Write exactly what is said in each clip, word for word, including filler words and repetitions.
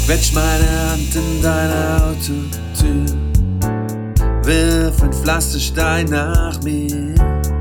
Quetsch meine Hand in deine Autotür, wirf ein Pflasterstein nach mir,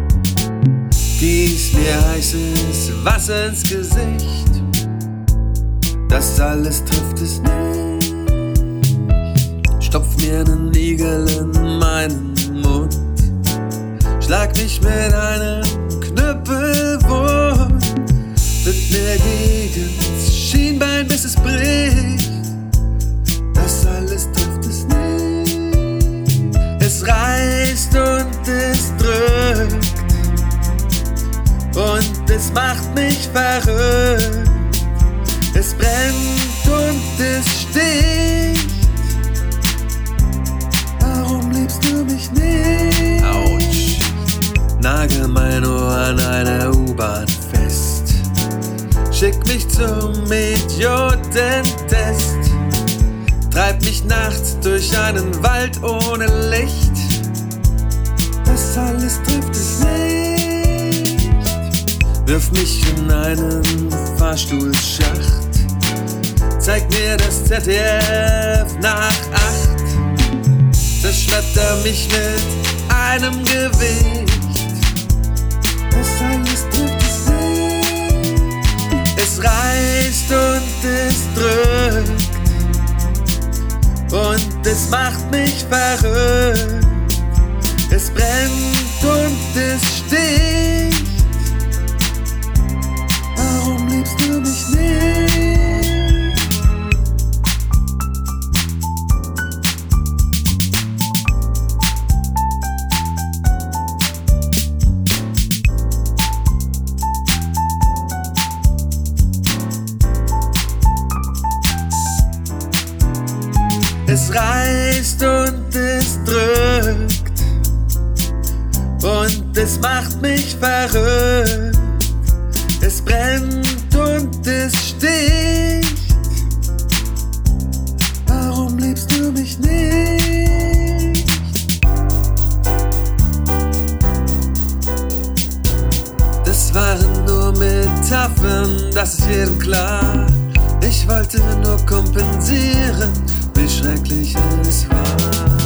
gieß mir heißes Wasser ins Gesicht, das alles trifft es nicht. Stopf mir nen Igel in meinen Mund, schlag mich mit einem Knüppelwurm, tritt mir gegen's Schienbein, bis es bricht, das alles trifft es nicht. Es reißt und es drückt und es macht mich verrückt. Es brennt und es sticht. Warum liebst du mich nicht? Autsch. Nagel mein Ohr an einer U-Bahn fest, schick mich zum Idiotentest, treib mich nachts durch einen Wald ohne Licht, das alles trifft es nicht. Wirf mich in einen Fahrstuhlschacht, zeig mir das Z D F nach acht, zerschmetter mich mit einem Gewicht, das alles trifft es nicht. Es reißt und es drückt und es macht mich verrückt. Es brennt und es sticht. Warum liebst du mich nicht? Es reißt und es drückt und es macht mich verrückt. Es brennt und es sticht. Warum liebst du mich nicht? Das waren nur Metaphern, das ist jedem klar. Ich wollte nur kompensieren, wie schrecklich es war.